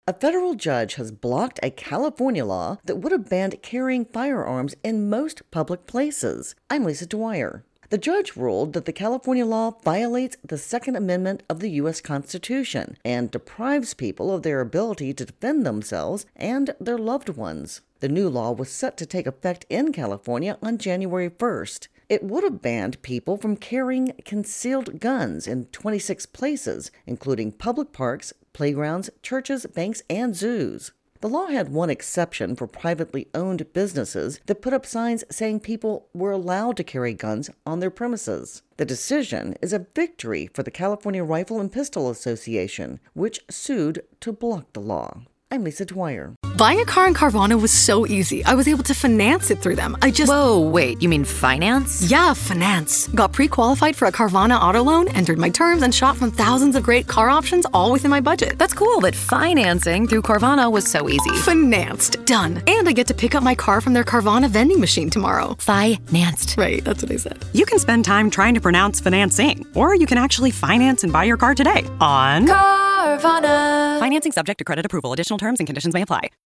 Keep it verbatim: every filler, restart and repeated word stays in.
A federal judge has blocked a California law that would have banned carrying firearms in most public places. I'm Lisa Dwyer. The judge ruled that the California law violates the Second Amendment of the U S Constitution and deprives people of their ability to defend themselves and their loved ones. The new law was set to take effect in California on January first. It would have banned people from carrying concealed guns in twenty-six places, including public parks, playgrounds, churches, banks, and zoos. The law had one exception for privately owned businesses that put up signs saying people were allowed to carry guns on their premises. The decision is a victory for the California Rifle and Pistol Association, which sued to block the law. I'm Lisa Dwyer. Buying a car in Carvana was so easy. I was able to finance it through them. I just... Whoa, wait, you mean finance? Yeah, finance. Got pre-qualified for a Carvana auto loan, entered my terms, and shot from thousands of great car options, all within my budget. That's cool that financing through Carvana was so easy. Financed. Done. And I get to pick up my car from their Carvana vending machine tomorrow. Financed. Right, that's what I said. You can spend time trying to pronounce financing, or you can actually finance and buy your car today on Carvana. Financing subject to credit approval. Additional terms and conditions may apply.